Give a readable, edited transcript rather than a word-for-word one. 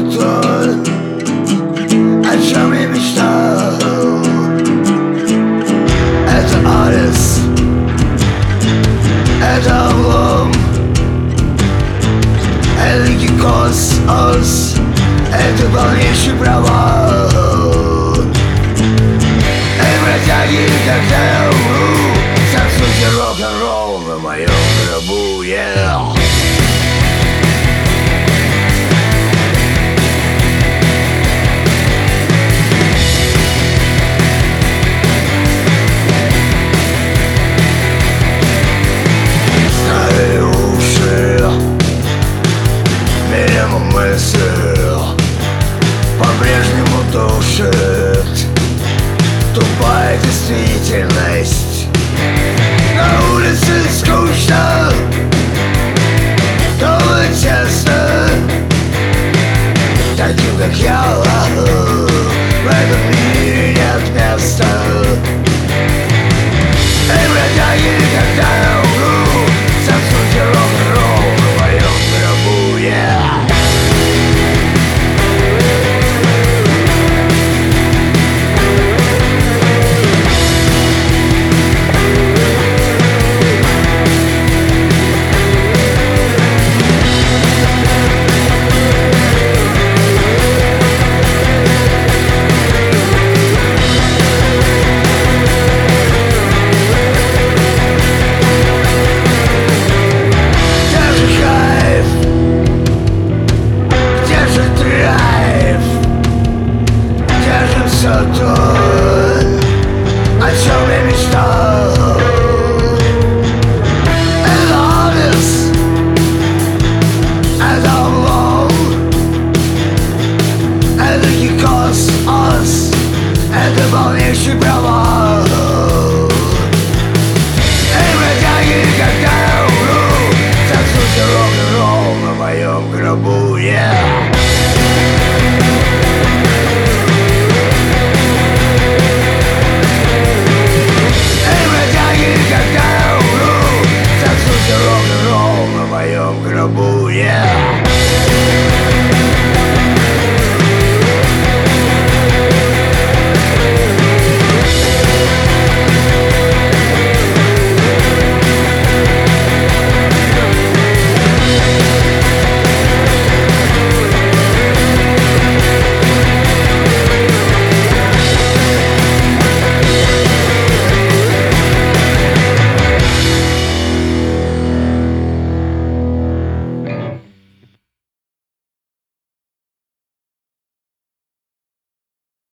то, о чем я мечтал. Это адрес, это облом, это гикоз, это полнейший провал. Эй, бродяги, когда я умру, танцуйте рок-н-ролл на моем гробу, yeah. По-прежнему душит тупая действительность. На улице скучно, дома тесно, таким как я.